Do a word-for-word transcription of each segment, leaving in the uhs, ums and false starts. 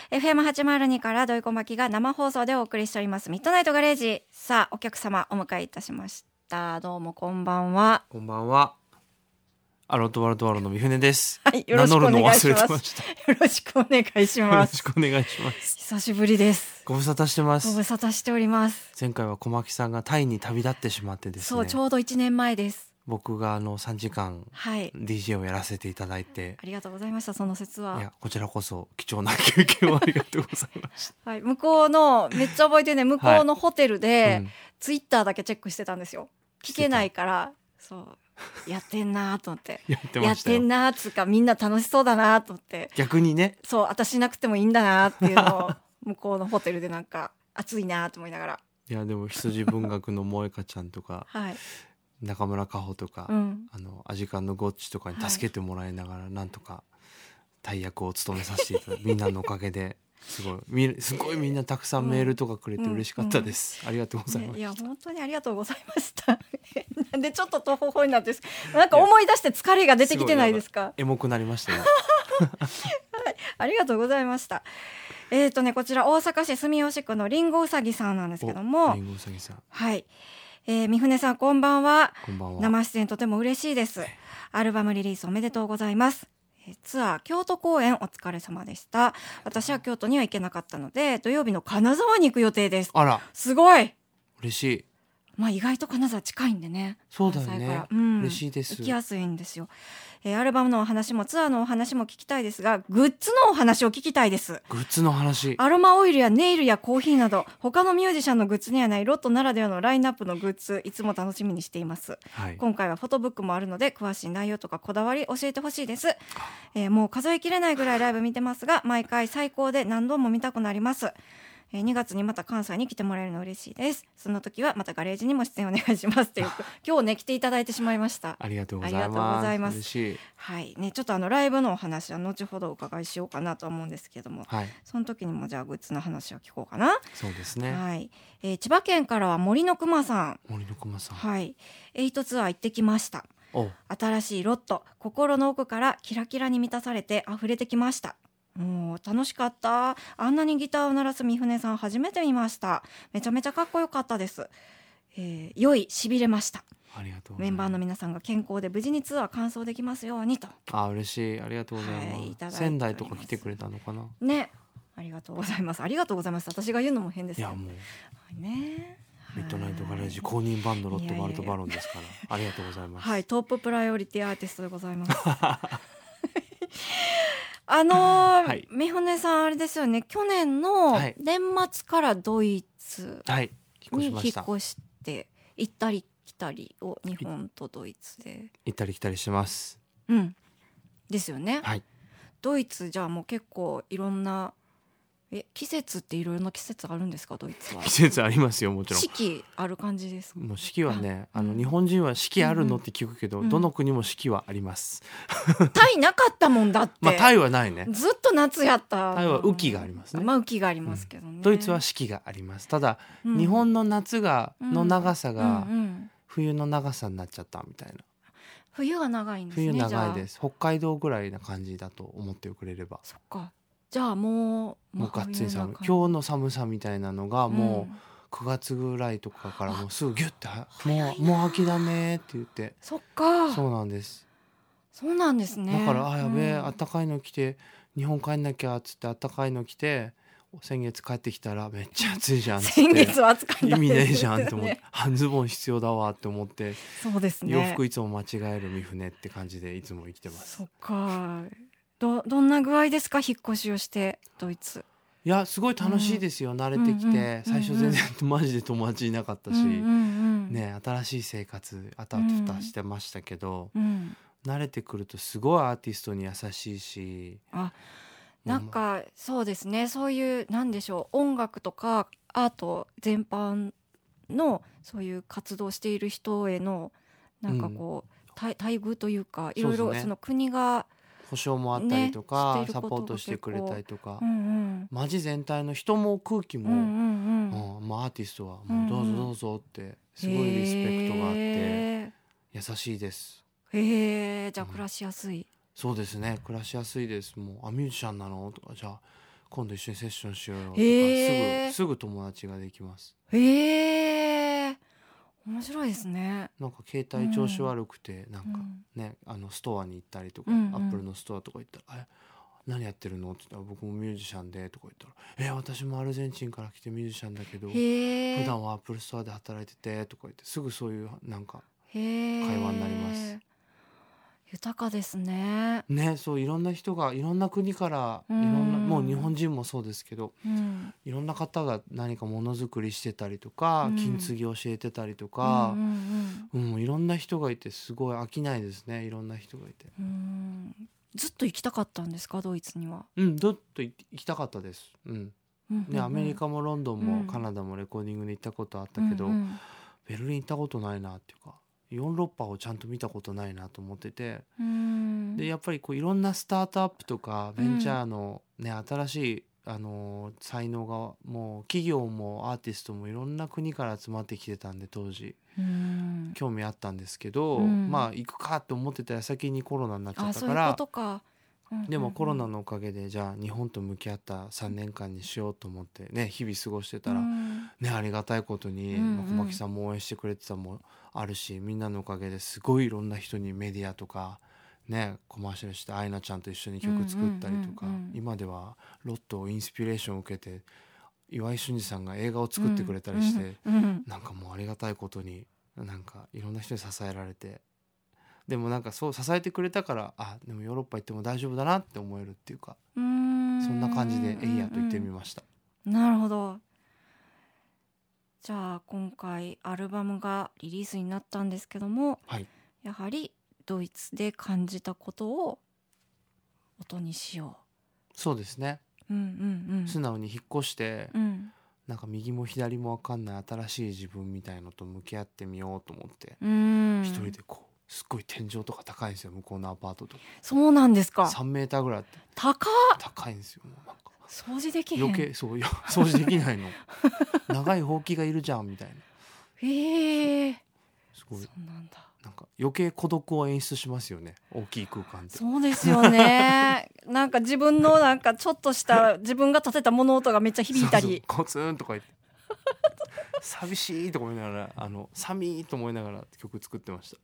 エフエムはちまるに から土井小牧が生放送でお送りしておりますミッドナイトガレージ。さあお客様お迎えいたしました。どうもこんばんは。 こんばんは。アロトワルトワロの三船です。 はい、よろしくお願いします。 名乗るの忘れてました。 よろしくお願いします。 よろしくお願いします。 久しぶりです。 ご無沙汰してます。 ご無沙汰しております。 前回は小牧さんがタイに旅立ってしまってですね。 そうちょうどいちねんまえです。 僕があのさんじかん ディージェー をやらせていただいて、はい、 ありがとうございました。その説は。 いやこちらこそ貴重な経験をありがとうございました。 はい、向こうのめっちゃ覚えてるね。向こうのホテルで、 はいうん、 ツイッターだけチェックしてたんですよ。聞けないからそうやってんなと思ってやってましたよ。 やってんなつうかみんな楽しそうだなと思って逆にねそう私なくてもいいんだなっていうのを向こうのホテルでなんか暑いなと思いながらいやでも羊文学の萌香ちゃんとか、はい、中村佳穂とか、うん、あのアジカンのゴッチとかに助けてもらいながら、はい、なんとか大役を務めさせていただいてみんなのおかげですごいみすごいみんなたくさんメールとかくれて嬉しかったです、うんうん、ありがとうございました。 いや本当にありがとうございましたなんでちょっととほほになってなんか思い出して疲れが出てきてないですか。 エモくなりましたよはい、 ありがとうございました。えーとねこちら大阪市住吉区のりんごうさぎさんなんですけども、 りんごうさぎさん、 はい、えー、三船さんこんばんは。 こんばんは。 生出演とても嬉しいです。アルバムリリースおめでとうございます。ツアー京都公演お疲れ様でした。私は京都には行けなかったので土曜日の金沢に行く予定です。 あらすごい嬉しい。 まあ意外と金沢近いんでね。 そうだよね、うん、嬉しいです。 行きやすいんですよ。えー、アルバムのお話もツアーのお話も聞きたいですがグッズのお話を聞きたいです。 グッズの話、 アロマオイルやネイルやコーヒーなど他のミュージシャンのグッズにはないロットならではのラインナップのグッズいつも楽しみにしています、はい、今回はフォトブックもあるので詳しい内容とかこだわり教えてほしいです、えー、もう数えきれないぐらいライブ見てますが毎回最高で何度も見たくなります。にがつにまた関西に来てもらえるの嬉しいです。その時はまたガレージにも出演お願いしますという今日ね来ていただいてしまいました。 ありがとうございます。ありがとうございます。嬉しい。 はいね、ちょっとあのライブのお話は後ほどお伺いしようかなと思うんですけども、はい、その時にもじゃあグッズの話を聞こうかな。 そうですね、 はいえー、千葉県からは森のくまさん。 森のくまさん、 はい、エイトツアー行ってきました。新しいロット心の奥からキラキラに満たされて溢れてきました。もう楽しかった。あんなにギターを鳴らす三船さん初めて見ました。めちゃめちゃかっこよかったです、えー、良いしびれました。 ありがとう。 メンバーの皆さんが健康で無事にツアー完走できますようにと。 あ嬉しい。ありがとうございます、はい、いただいております。仙台とか来てくれたのかなね。 ありがとうございます。ありがとうございます。私が言うのも変ですよ。 いやもう、 はいね、 ミッドナイトガレージ公認バンドロットバルトバロンですから。いやいやいやありがとうございます。 はい、トッププライオリティアーティストでございますあのーはい、三船さんあれですよね、去年の年末からドイツに引っ越して行ったり来たりを日本とドイツで行ったり来たりしてます。 うんですよね、 はい、 ドイツじゃあもう結構いろんなえ季節っていろいろな季節あるんですかドイツは。 季節ありますよもちろん。 四季ある感じですか。 もう四季はねあの日本人は四季あるのって聞くけど、うんうん、どの国も四季はあります。 タイなかったもんだって。 まあタイはないね。 ずっと夏やった。 タイは雨季がありますね。 まあ雨季がありますけどね、 うん、ドイツは四季があります。ただ、うん、日本の夏がの長さが冬の長さになっちゃったみたいな。 冬が長いんですね。 冬長いです。北海道ぐらいな感じだと思ってくれれば。 そっか。じゃあもうもうがっつり寒い。今日の寒さみたいなのがもうくがつぐらいとかからもうすぐギュッてもうもう秋だねって言って。 そっか。 そうなんです。 そうなんですね。 だからあやべえ、うん、あったかいの着て日本帰んなきゃっつってあったかいの着て先月帰ってきたらめっちゃ暑いじゃんっつって先月は暑かった意味ねえじゃんって思って半ズボン必要だわって思って。 そうですね。 洋服いつも間違える三船って感じでいつも生きてます。 そっか。ど, どんな具合ですか引っ越しをしてドイツ。 いやすごい楽しいですよ、うん、慣れてきて、うんうん、最初全然マジで友達いなかったし、うんうんうんね、新しい生活あたふたしてましたけど、うん、慣れてくるとすごいアーティストに優しいし。 あなんかそうですねそういうなんでしょう音楽とかアート全般のそういう活動している人へのなんかこう、うん、待遇というかいろいろその国が保証もあったりとか、ね、サポートしてくれたりとか、うんうん、街全体の人も空気も、うんうんうんまあ、アーティストはもうどうぞどうぞってすごいリスペクトがあって優しいです。 へえじゃあ暮らしやすい、うん、 そうですね暮らしやすいです。もうあミュージシャンなのとかじゃあ今度一緒にセッションしようよとか、えー、すぐすぐ友達ができます。 へえー、面白いですね。 なんか携帯調子悪くて、うん、なんかね、あのストアに行ったりとか、うんうん、アップルのストアとか行ったら、え何やってるのって言ったら、僕もミュージシャンでとか言ったら、え私もアルゼンチンから来てミュージシャンだけど普段はアップルストアで働いててとか言って、すぐそういうなんか会話になります。 豊かですね。 ね、そういろんな人がいろんな国からいろんな、もう日本人もそうですけど、うん、いろんな方が何かものづくりしてたりとか、うん、金継ぎ教えてたりとか、うんうんうんうん、いろんな人がいてすごい飽きないですね。いろんな人がいて、うん、 ずっと行きたかったんですか、ドイツには。 うんずっと行きたかったです、うんうんうんうん、ね、アメリカもロンドンもカナダもレコーディングで行ったことあったけど、うんうん、ベルリン行ったことないなっていうか、ヨーロッパをちゃんと見たことないなと思ってて、うんでやっぱりこういろんなスタートアップとかベンチャーの、ね、うん、新しい、あのー、才能がもう企業もアーティストもいろんな国から集まってきてたんで、当時うん興味あったんですけど、うん、まあ行くかと思ってた矢先にコロナになっちゃったから、 あ、そういうことか。 でもコロナのおかげでじゃあ日本と向き合ったさんねんかんにしようと思ってね、日々過ごしてたら、うんね、ありがたいことに、うんうん、小牧さんも応援してくれてたもあるし、みんなのおかげですごいいろんな人にメディアとかね、コマーシャルしてアイナちゃんと一緒に曲作ったりとか、うんうんうんうん、今ではロットをインスピレーションを受けて岩井俊二さんが映画を作ってくれたりして、うんうんうん、なんかもうありがたいことになんかいろんな人に支えられて、でもなんかそう支えてくれたから、あでもヨーロッパ行っても大丈夫だなって思えるっていうか、うーんそんな感じでエイヤと言ってみました。 なるほど。じゃあ今回アルバムがリリースになったんですけども、はい、やはりドイツで感じたことを音にしよう。そうですね、うんうんうん、素直に引っ越して、うん、なんか右も左も分かんない新しい自分みたいのと向き合ってみようと思って、うん一人でこうすっごい天井とか高いんですよ、向こうのアパートとか。 そうなんですか。 さんメーターぐらいあって高っ高いんですよ。もうなんか掃除できへん。 余計そう掃除できないの長いほうきがいるじゃんみたいな。 へえすごい。 そうなんだ。 なんか余計孤独を演出しますよね、大きい空間って。 そうですよねなんか自分のなんかちょっとした自分が建てた物音がめっちゃ響いたり、そうそうコツンとか言って寂しいと思いながら、あの寒いと思いながら曲作ってました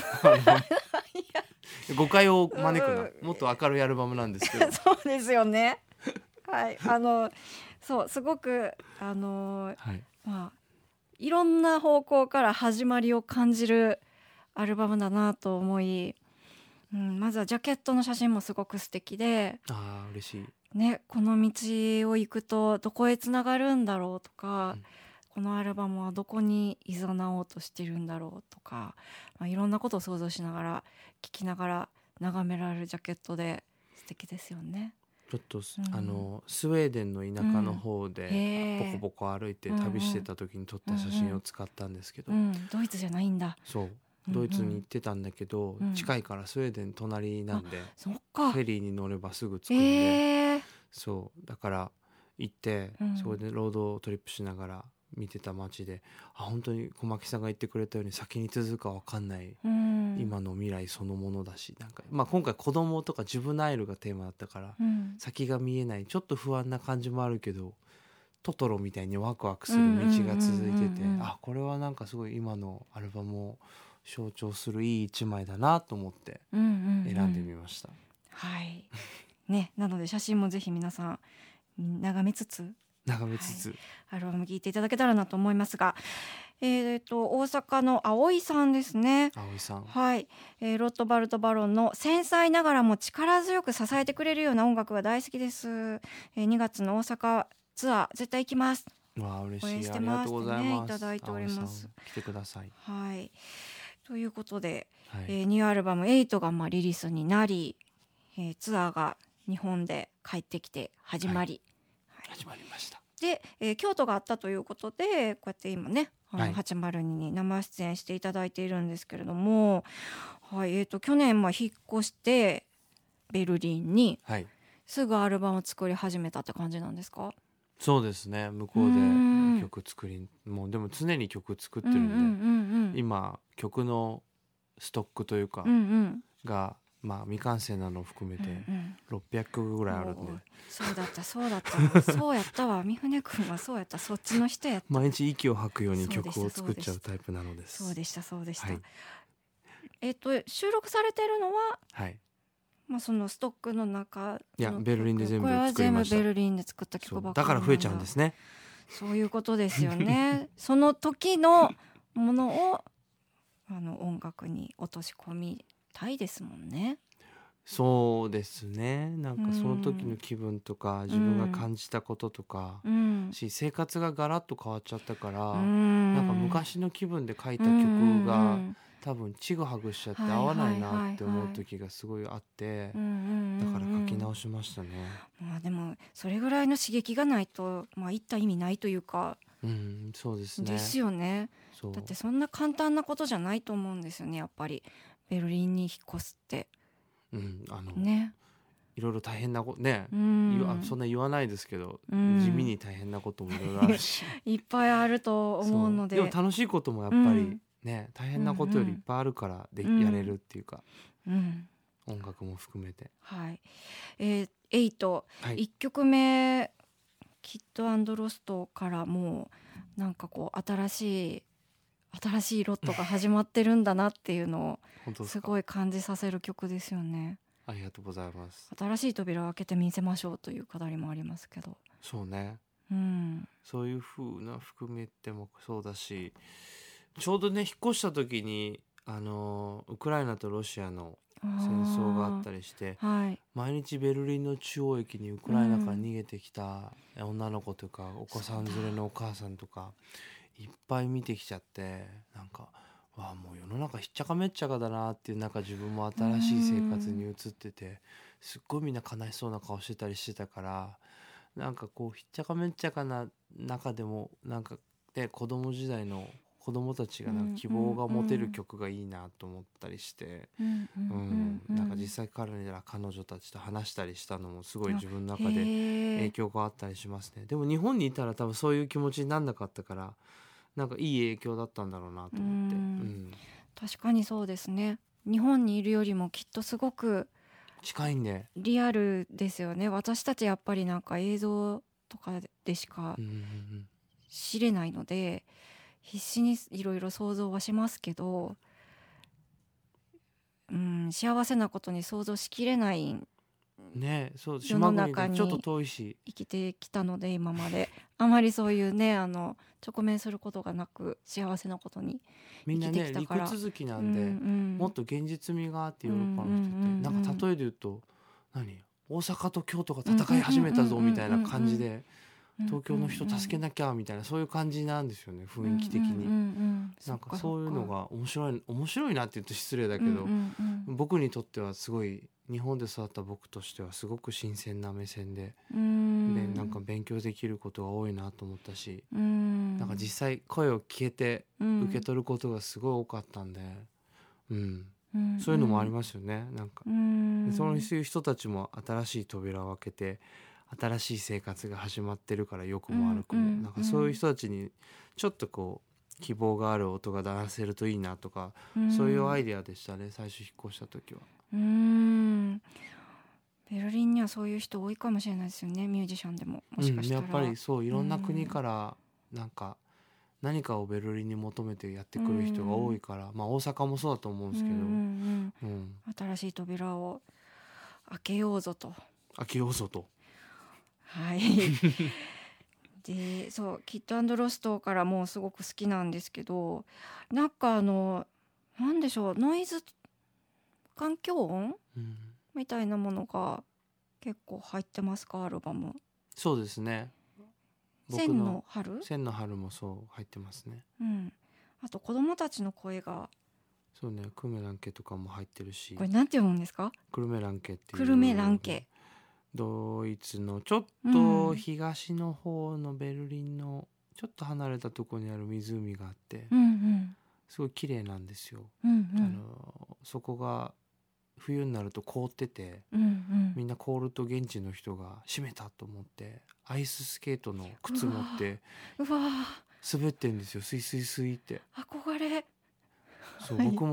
誤解を招くな、もっと明るいアルバムなんですけどそうですよねはいあのそうすごくあの、はいまあ、いろんな方向から始まりを感じるアルバムだなと思い、うん、まずはジャケットの写真もすごく素敵で、 あー嬉しい、 ね、この道を行くとどこへつながるんだろうとか、うんこのアルバムはどこに誘おうとしてるんだろうとか、まあ、いろんなことを想像しながら聴きながら眺められるジャケットで素敵ですよね。 ちょっと、うん、あのスウェーデンの田舎の方でボコボコ歩いて旅してた時に撮った写真を使ったんですけど、 うんうん、ドイツじゃないんだ。 そうドイツに行ってたんだけど、うんうん、近いからスウェーデン隣なんで、 そっかフェリーに乗ればすぐ着くんで、そうだから行って、うん、そこでロードトリップしながら見てた街で、あ本当に小牧さんが言ってくれたように先に続くか分かんない、うん、今の未来そのものだし、なんか、まあ、今回子供とかジュブナイルがテーマだったから、うん、先が見えないちょっと不安な感じもあるけどトトロみたいにワクワクする道が続いてて、あこれはなんかすごい今のアルバムを象徴するいい一枚だなと思って選んでみました、うんうんうん、はいね、なので写真もぜひ皆さん眺めつつ眺めつつ、 はい、アルバム聴いていただけたらなと思いますが、えー、と大阪の葵さんですね。 葵さん、 はいえー、ロットバルト・バロンの繊細ながらも力強く支えてくれるような音楽が大好きです、えー、にがつの大阪ツアー絶対行きます。 わあ嬉しい、 応援してます、 ありがとうございます、 ね、いただいております。 来てください。 はいということで、はいえー、ニューアルバムエイトがまあリリースになり、えー、ツアーが日本で帰ってきて始まり、 はいはい、始まりました。 で、えー、京都があったということでこうやって今ねあの、はい、はちまるにに生出演していただいているんですけれども、はいえー、と去年まあ引っ越してベルリンに、はい、すぐアルバムを作り始めたって感じなんですか？ そうですね、向こうで曲作りもうでも常に曲作ってるんで、うんうんうんうん、今曲のストックというか、うんうん、がまあ未完成なのを含めてろっぴゃくきょくぐらいあるんで、うんうん、 そうだったそうだったそうやったわ、三船君はそうやった、そっちの人やった。 毎日息を吐くように曲を作っちゃうタイプなのです。 そうでしたそうでした、はい、えっと収録されてるのは、 はい、 まあ、そのストックの中、 いやベルリンで全部作りました。 これは全部ベルリンで作った曲ばっかり。 だから増えちゃうんですね。 そういうことですよねその時のものをあの音楽に落とし込みたいですもんね。 そうですね、なんかその時の気分とか、うん、自分が感じたこととか、うん、し生活がガラッと変わっちゃったから、うん、なんか昔の気分で書いた曲が、うん、多分ちぐはぐしちゃって合わないなって思う時がすごいあって、だから書き直しましたね。 まあ、でもそれぐらいの刺激がないと、まあ、言った意味ないというか、 うん、そうですね。 ですよね。だってそんな簡単なことじゃないと思うんですよね、やっぱりベルリンに引っ越すって。 うん、あのね、 いろいろ大変なことね、うん、そんな言わないですけど、うん、地味に大変なこともいろいろあるしいっぱいあると思うので、 でも楽しいこともやっぱりね、うん、大変なことよりいっぱいあるからで、うん、やれるっていうか、うん、音楽も含めて、 はい、えー、エイト、はい、いっきょくめキッド&ロストからもうなんかこう新しい新しいロットが始まってるんだなっていうのをすごい感じさせる曲ですよね。 ありがとうございます。 新しい扉を開けて見せましょうというくだりもありますけど、 そうね、 うん、 そういう風な含めてもそうだし、ちょうどね引っ越した時にあのウクライナとロシアの戦争があったりして、はい、毎日ベルリンの中央駅にウクライナから逃げてきた女の子とか、うん、お子さん連れのお母さんとかいっぱい見てきちゃって、なんかわあもう世の中ひっちゃかめっちゃかだなっていう中、自分も新しい生活に移ってて、すっごいみんな悲しそうな顔してたりしてたから、なんかこうひっちゃかめっちゃかな中でもなんかね、子供時代の子供たちがなんか希望が持てる曲がいいなと思ったりして、なんか実際彼ら彼女たちと話したりしたのもすごい自分の中で影響があったりしますね。でも日本にいたら多分そういう気持ちになんなかったから、なんかいい影響だったんだろうなと思って、うん、 確かにそうですね。日本にいるよりもきっとすごく近いんでリアルですよね。私たちやっぱりなんか映像とかでしか知れないので、必死にいろいろ想像はしますけど、うん、幸せなことに想像しきれないね、そう世の中にちょっと遠いし生きてきたので、今まであまりそういうねあの直面することがなく幸せなことに生きてきたから、 みんなね陸続きなんで、うんうん、もっと現実味があってヨーロッパの人って、うんうんうん、なんか例えで言うと何大阪と京都が戦い始めたぞみたいな感じで、東京の人助けなきゃみたいな、そういう感じなんですよね、雰囲気的に、うんうんうん、なんかそういうのが面白い面白いなって言うと失礼だけど、うんうんうん、僕にとってはすごい、日本で育った僕としてはすごく新鮮な目線で、うん、でなんか勉強できることが多いなと思ったし、うん、なんか実際声を聞けて受け取ることがすごい多かったんで、うんうん、そういうのもありますよね。なんか、うん、そういう人たちも新しい扉を開けて新しい生活が始まってるから、良くも悪くも、うんうん、なんかそういう人たちにちょっとこう希望がある音が出せるといいなとか、うん、そういうアイデアでしたね、最初引っ越した時は。 うーん、ベルリンにはそういう人多いかもしれないですよね、ミュージシャンでも。もしかしたら、 うん、やっぱりそう、いろんな国からなんか何かをベルリンに求めてやってくる人が多いから、うん、まあ大阪もそうだと思うんですけど、うんうんうんうん、新しい扉を開けようぞと開けようぞとはいで、そうキッド&ロストからもうすごく好きなんですけど、なんかあのなんでしょう、ノイズ環境音、うん、みたいなものが結構入ってますか、アルバム。 そうですね、 千の春千の春もそう入ってますね、 うん、あと子供たちの声がそうね、クルメランケとかも入ってるし、 これなんて読むんですか？ クルメランケっていう、 クルメランケ、 ドイツのちょっと東の方のベルリンのちょっと離れたところにある湖があって、うんうん、すごい綺麗なんですよ、うんうん、あのそこが冬になると凍ってて、うんうん、みんな凍ると現地の人が閉めたと思ってアイススケートの靴持ってうわ滑ってんですよ、スイスイスイって。 憧れ。 そう、はい、僕も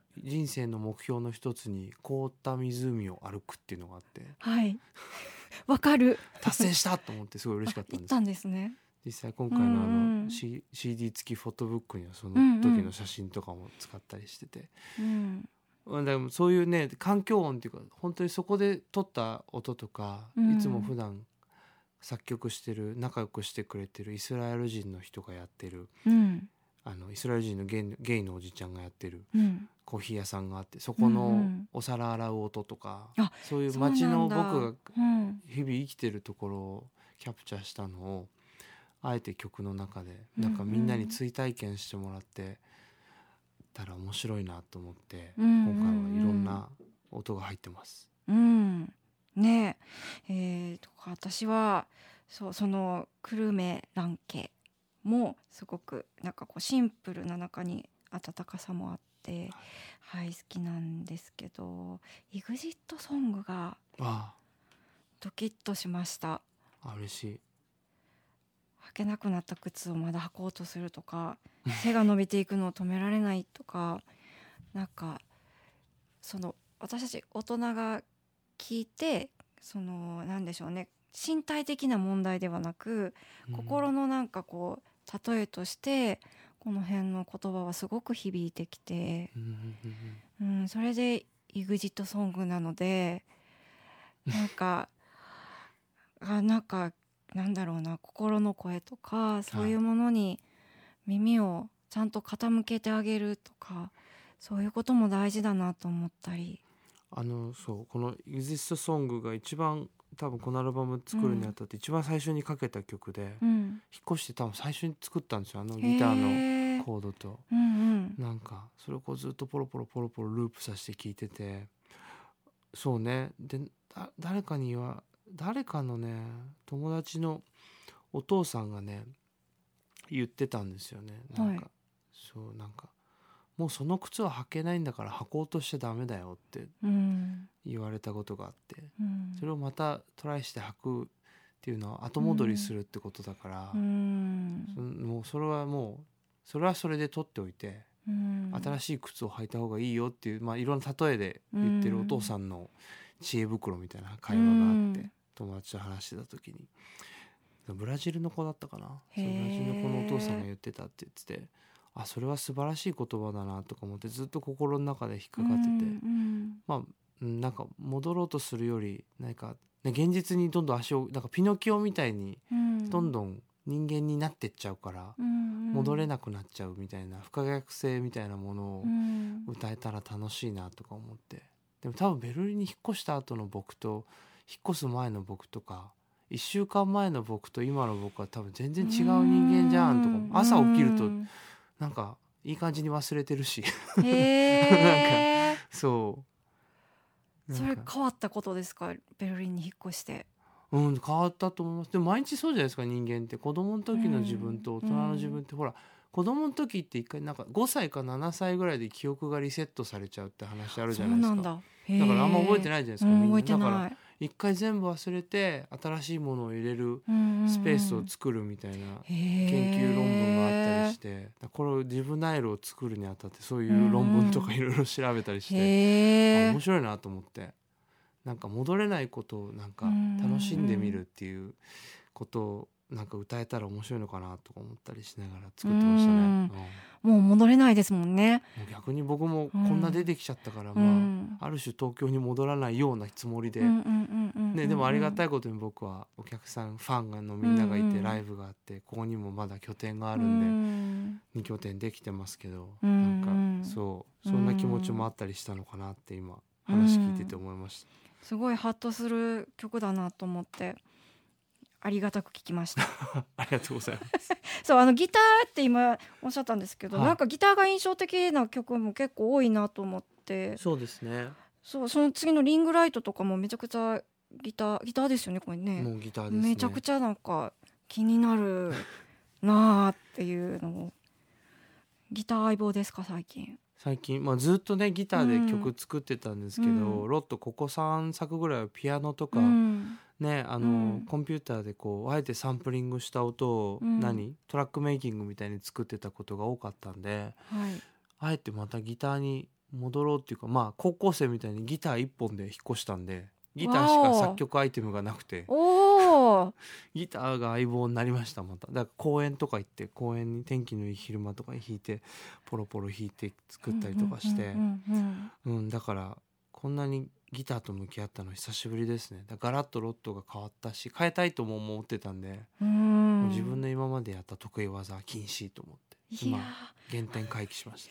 人生の目標の一つに凍った湖を歩くっていうのがあって、 はいわかる達成したと思ってすごい嬉しかったんです。 行ったんですね。 実際今回のあの、うんうん、C、シーディー 付きフォトブックにはその時の写真とかも使ったりしてて、うんうん、でもそういうね環境音っていうか本当にそこで撮った音とか、うん、いつも普段作曲してる仲良くしてくれてるイスラエル人の人がやってる、うん、あのイスラエル人のゲイ、ゲイのおじちゃんがやってる、うん、コーヒー屋さんがあってそこのお皿洗う音とか、うんうん、そういう街の僕が日々生きてるところをキャプチャーしたのをあえて曲の中でなんかみんなに追体験してもらってたら面白いなと思って、うんうんうん、今回はいろんな音が入ってます。 うん、ねええー、とか私はそうその久留米蘭家もすごくなんかこうシンプルな中に温かさもあって、はい、好きなんですけど イグジット ソングがドキッとしました。 あ、嬉しい。 履けなくなった靴をまだ履こうとするとか背が伸びていくのを止められないとかなんかその私たち大人が聞いてそのなんでしょうね身体的な問題ではなく、うん、心のなんかこう例えとしてこの辺の言葉はすごく響いてきて、うん、それで イグジット ソングなのでなんかあなんかなんだろうな心の声とかそういうものに耳をちゃんと傾けてあげるとかそういうことも大事だなと思ったりあのそうこの イグジット ソングが一番多分このアルバム作るにあたって一番最初にかけた曲で、うん、引っ越して多分最初に作ったんですよあのギターのコードと、うんうん、なんかそれをこうずっとポロポロポロポロループさせて聴いててそうねでだ誰かには誰かのね友達のお父さんがね言ってたんですよねなんか、はい、そうなんかもうその靴は履けないんだから履こうとしちゃダメだよって言われたことがあって、うん、それをまたトライして履くっていうのは後戻りするってことだから、うん、そもうそれはもうそれはそれで取っておいて、うん、新しい靴を履いた方がいいよっていう、まあ、いろんな例えで言ってるお父さんの知恵袋みたいな会話があって、うん、友達と話してた時にブラジルの子だったかなそのブラジルの子のお父さんが言ってたって言っててあそれは素晴らしい言葉だなとか思ってずっと心の中で引っかかってて、うんうん、まあなんか戻ろうとするよりなんか、ね、現実にどんどん足をなんかピノキオみたいにどんどん人間になってっちゃうから、うん、戻れなくなっちゃうみたいな不可逆性みたいなものを歌えたら楽しいなとか思ってでも多分ベルリンに引っ越した後の僕と引っ越す前の僕とかいっしゅうかんまえの僕と今の僕は多分全然違う人間じゃんとか朝起きるとなんかいい感じに忘れてるしへなんかそうそれ変わったことですかベルリンに引っ越してうん変わったと思いますでも毎日そうじゃないですか人間って子供の時の自分と大人の自分って、うん、ほら子供の時って一回なんかごさいかななさいぐらいで記憶がリセットされちゃうって話あるじゃないですか。そうなんだ。だからあんま覚えてないじゃないですか、うん、みんな覚えてないだから一回全部忘れて新しいものを入れるスペースを作るみたいな研究論文があったりしてこれをジブナイルを作るにあたってそういう論文とかいろいろ調べたりして面白いなと思ってなんか戻れないことをなんか楽しんでみるっていうことをなんか歌えたら面白いのかなとか思ったりしながら作ってましたね、うん、 もう戻れないですもんね。 もう逆に僕もこんな出てきちゃったから、うん、まあ、ある種東京に戻らないようなつもりで、ね、でもありがたいことに僕はお客さんファンのみんながいて、うんうん、ライブがあってここにもまだ拠点があるんで、うん、に拠点できてますけど、うん、なんかそうそんな気持ちもあったりしたのかなって今話聞いてて思いました、 うん、すごいハッとする曲だなと思ってありがたく聞きましたありがとうございますそうあのギターって今おっしゃったんですけど、はい、なんかギターが印象的な曲も結構多いなと思ってそうですねそうその次のリングライトとかもめちゃくちゃギターギターですよねこれねもうギターですねめちゃくちゃなんか気になるなーっていうのをギター相棒ですか最近最近、まあ、ずっとねギターで曲作ってたんですけど、うん、ロットここさんさくぐらいはピアノとか、うんね、あの、うん、コンピューターでこうあえてサンプリングした音を、うん、何トラックメイキングみたいに作ってたことが多かったんで、はい、あえてまたギターに戻ろうっていうか、まあ高校生みたいにギター一本で引っ越したんで、ギターしか作曲アイテムがなくて、 おギターが相棒になりました。まただから公園とか行って、公園に天気のいい昼間とかに弾いてポロポロ弾いて作ったりとかして、うんだからこんなにギターと向き合ったの久しぶりですね。だからガラッとロットが変わったし、変えたいとも思ってたんで、 うんもう自分の今までやった得意技は禁止と思って今原点回帰しました。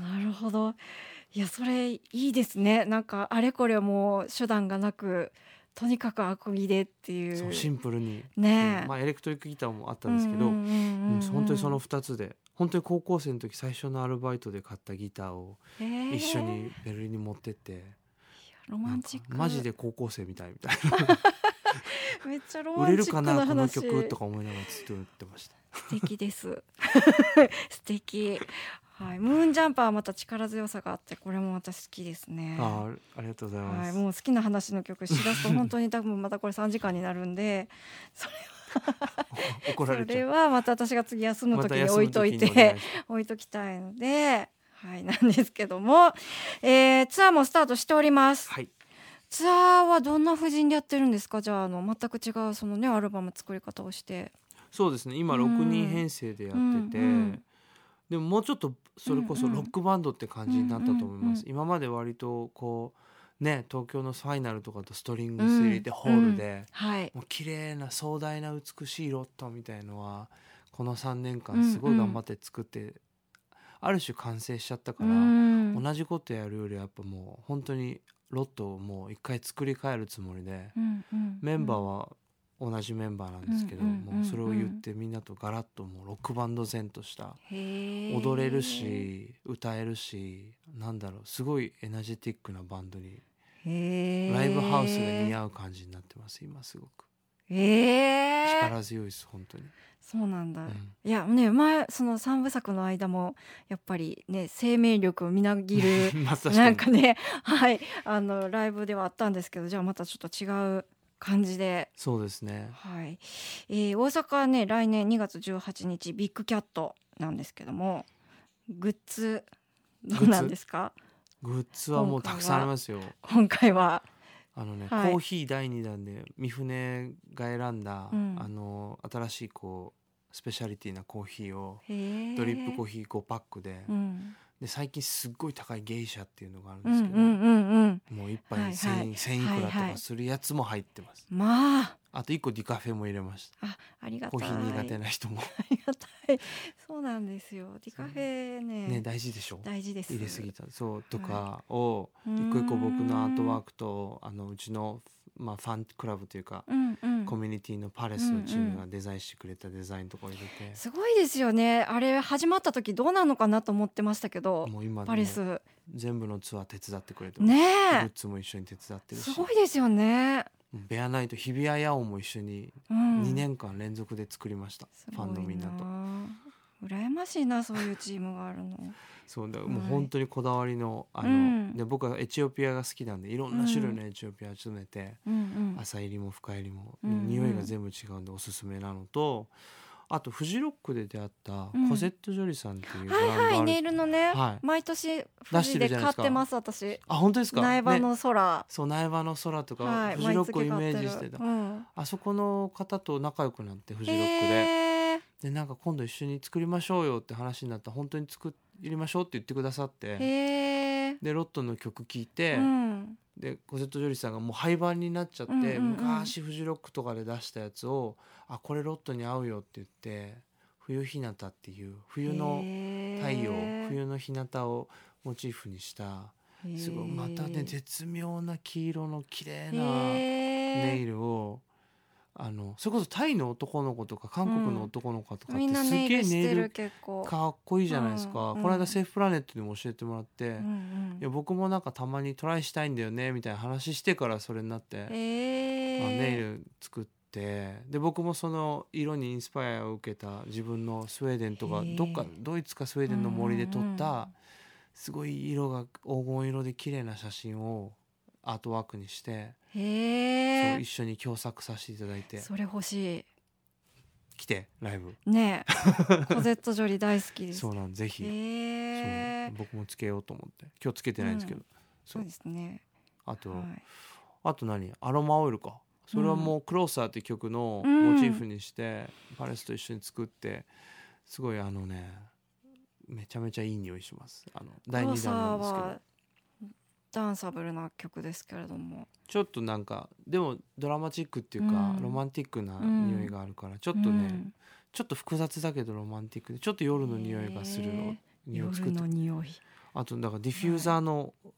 なるほど。いやそれいいですね。なんかあれこれもう手段がなく、とにかくアコギでっていう。 そうシンプルにね、 うん、まあエレクトリックギターもあったんですけど、本当にそのふたつで、本当に高校生の時最初のアルバイトで買ったギターを一緒にベルリンに持ってって、いやロマンチック、 マジで高校生みたいみたいなめっちゃロマンチックな話。 売れるかなこの曲とか思いながらずっと言ってました。 素敵です素敵。はい、ムーンジャンパーはまた力強さがあって、これも私好きですね。 あありがとうございます、 はい、もう好きな話の曲しだすと本当に多分またこれさんじかんになるんで、それは怒られちゃう。 それはまた私が次休む時に置いといて、ま、置いときたいので、はい、なんですけども、えー、ツアーもスタートしております、 はい、 ツアーはどんな布陣でやってるんですか？じゃあ、あの全く違うそのねアルバム作り方をして。 そうですね、今ろくにん編成でやってて、うんうん、でももうちょっとそれこそロックバンドって感じになったと思います、うんうんうん、今まで割とこうね、東京のファイナルとかとストリングス入れてホールで、うんうんはい、もう綺麗な壮大な美しいロットみたいのはこのさんねんかんすごい頑張って作って、うんうん、ある種完成しちゃったから、うん、同じことやるよりやっぱもう本当にロットをもう一回作り変えるつもりで、うんうんうん、メンバーは同じメンバーなんですけど、うんうんうんうん、もうそれを言ってみんなとガラッともうロックバンド前とした踊れるし歌えるし、なんだろう、すごいエナジェティックなバンドにライブハウスが似合う感じになってます今すごく。 へー、 力強いです本当に。 そうなんだ、うん、いやね、前そのさんぶさくの間もやっぱりね生命力をみなぎるなんかねはいあのライブではあったんですけど、じゃあまたちょっと違う感じで。 そうですね、 はいえー、大阪はね来年にがつじゅうはちにちビッグキャットなんですけども、グッズどうなんですか？ グッズはもうたくさんありますよ。 今回はあのね、はい、コーヒーだいにだんで三船が選んだ、うん、あの新しいこうスペシャリティなコーヒーをドリップコーヒーごパックで、うん、で最近すっごい高いゲイシャっていうのがあるんですけど、うんうんうんうん、もう一杯せん、はいはい、せんいくらとかするやつも入ってます、はいはい、まああといっこディカフェも入れました。 あ、ありがたい。 コーヒー苦手な人もありがたい。そうなんですよ。ディカフェ ね, ね大事でしょ。 大事です。 入れすぎたそうとかを、はい、一個一個僕のアートワークとあのうちの、まあ、ファンクラブというか、うんうん、コミュニティのパレスのチームがデザインしてくれたデザインとか入れて、うんうん、 すごいですよね。あれ始まった時どうなのかなと思ってましたけど、 もう今パレス全部のツアー手伝ってくれてます。 ねグッズも一緒に手伝ってるし、 すごいですよね。 ベアナイト日比谷野音も一緒ににねんかん連続で作りました、うん、ファンのみんなと。 羨ましいな、そういうチームがあるの。 そうだ、もう本当にこだわりの、あの、うん、で僕はエチオピアが好きなんでいろんな種類のエチオピアを集めて、うん、朝入りも深入りも、うん、匂いが全部違うんでおすすめなのと、あとフジロックで出会ったコゼット・ジョリさんっていうブランドがある、 はいはい、ネイルのね、はい、毎年フジで買ってます私。 あ、本当ですか？ 苗場の空、 ね、そう苗場の空とか、はい、フジロックをイメージしてた、うん、あそこの方と仲良くなってフジロックで、でなんか今度一緒に作りましょうよって話になったら本当に作りましょうって言ってくださって、へでロットの曲聴いて、うん、でコゼット・ジョリさんがもう廃盤になっちゃって、うんうんうん、昔フジロックとかで出したやつをあこれロットに合うよって言って冬日向っていう冬の太陽冬の日向をモチーフにしたすごいまたね絶妙な黄色の綺麗なネイルをあのそれこそタイの男の子とか韓国の男の子とかってすげえネイルかっこいいじゃないですか、うん、この間セーフプラネットでも教えてもらって、うんうん、いや僕もなんかたまにトライしたいんだよねみたいな話してからそれになって、えー、あネイル作ってで僕もその色にインスパイアを受けた自分のスウェーデンとかどっかドイツかスウェーデンの森で撮ったすごい色が黄金色で綺麗な写真をアートワークにして、へそう一緒に共作させていただいて、 それ欲しい。 来てライブねえコゼット・ジョリー大好きです。 そうなんぜひ、 えー、 そう僕もつけようと思って今日つけてないんですけど、うん、 そうですね。 あと、 はい、 あと何アロマオイルかそれはもう「クローサー」って曲のモチーフにして、うん、パレスと一緒に作ってすごいあのねめちゃめちゃいい匂いします。あのだいにだんなんですけどダンサブルな曲ですけれどもちょっとなんかでもドラマチックっていうか、うん、ロマンティックな匂いがあるから、うん、ちょっとね、うん、ちょっと複雑だけどロマンティックでちょっと夜の匂いがするの匂いを作って、 夜の匂いあとだからディフューザーの、はい、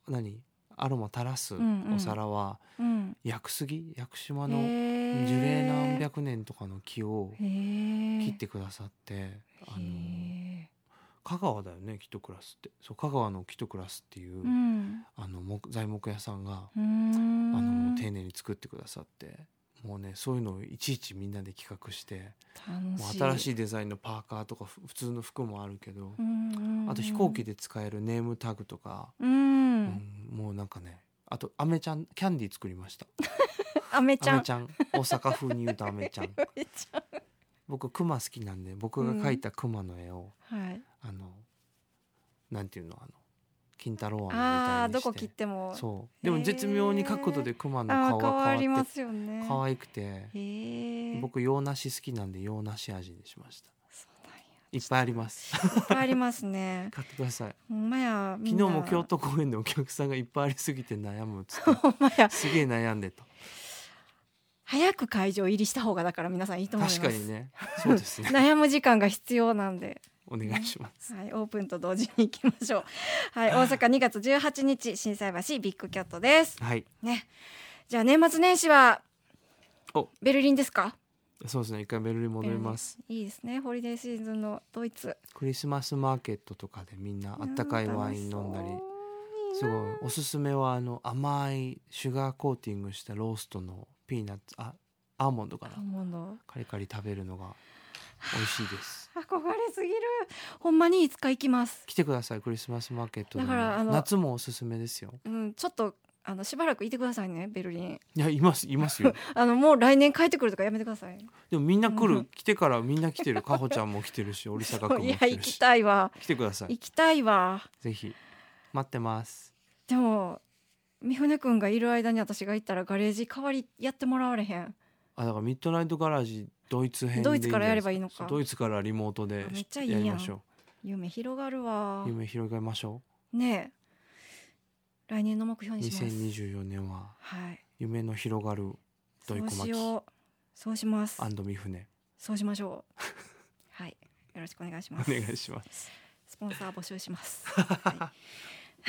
何アロマ垂らすお皿は、うんうん、屋久杉屋久島の樹齢何百年とかの木を切ってくださってあの香川だよねキトクラスってそう香川のキトクラスっていう、うん、あの木材木屋さんがあの丁寧に作ってくださってもうねそういうのをいちいちみんなで企画してもう新しいデザインのパーカーとか普通の服もあるけどあと飛行機で使えるネームタグとか、うんうん、もうなんかねあとアメちゃんキャンディー作りましたアメちゃんアメちゃん大阪風に言うとアメちゃん僕クマ好きなんで僕が描いたクマの絵を、うんはい、あのなんていうのあの金太郎飴みたいにしてあどこ切ってもそうでも絶妙に描くことでクマの顔が変わって変わりますよね可愛くて僕洋梨好きなんで洋梨味にしました。そうなんやいっぱいありますいっぱいありますね買ってください。 ほんまや昨日も京都公園でお客さんがいっぱいありすぎて悩むっつってほんまやすげえ悩んでた。 早く会場入りした方がだから皆さんいいと思います。 確かにねそうですね悩む時間が必要なんでお願いします、 はい、オープンと同時に行きましょう、はい、大阪にがつじゅうはちにち心斎橋ビッグキャットです、 はいね、じゃあ年末年始はベルリンですか？ そうですね一回ベルリン戻ります。 いいですねホリデーシーズンのドイツクリスマスマーケットとかでみんなあったかいワイン飲んだりすごいおすすめはあの甘いシュガーコーティングしたローストのピーナッツあアーモンドかなアーモンドカリカリ食べるのが美味しいです憧れすぎるほんまにいつか行きます来てくださいクリスマスマーケットでもだからあの夏もおすすめですよ、 うん、ちょっとあのしばらくいてくださいねベルリン。 いやいますいますよあのもう来年帰ってくるとかやめてください。 でもみんな来る、うん、来てからみんな来てるかほちゃんも来てるし織坂君も来てるしいや行きたいわ来てください行きたいわぜひ待ってます。 でも三船君がいる間に私が行ったらガレージ代わりやってもらわれへん。 あだからミッドナイトガラージドイツ編でドイツからやればいいのか。 ドイツからリモートでめっちゃいいやんやりましょう。夢広がるわ。 夢広げましょうねえ来年の目標にします。 にせんにじゅうよねんは夢の広がるドイコマキ、 そうしようそうしますアンド三船そうしましょうはいよろしくお願いします。 お願いします。 スポンサー募集します、はい、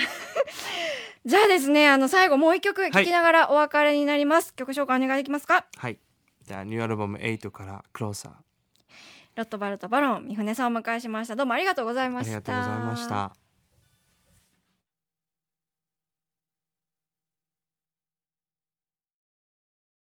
じゃあですねあの最後もう一曲聴きながらお別れになります、はい、曲紹介お願いできますか？ はいじゃあニューアルバムエイトからクローサーロットバルトバロン三船さんをお迎えしました。どうもありがとうございました。 ありがとうございました。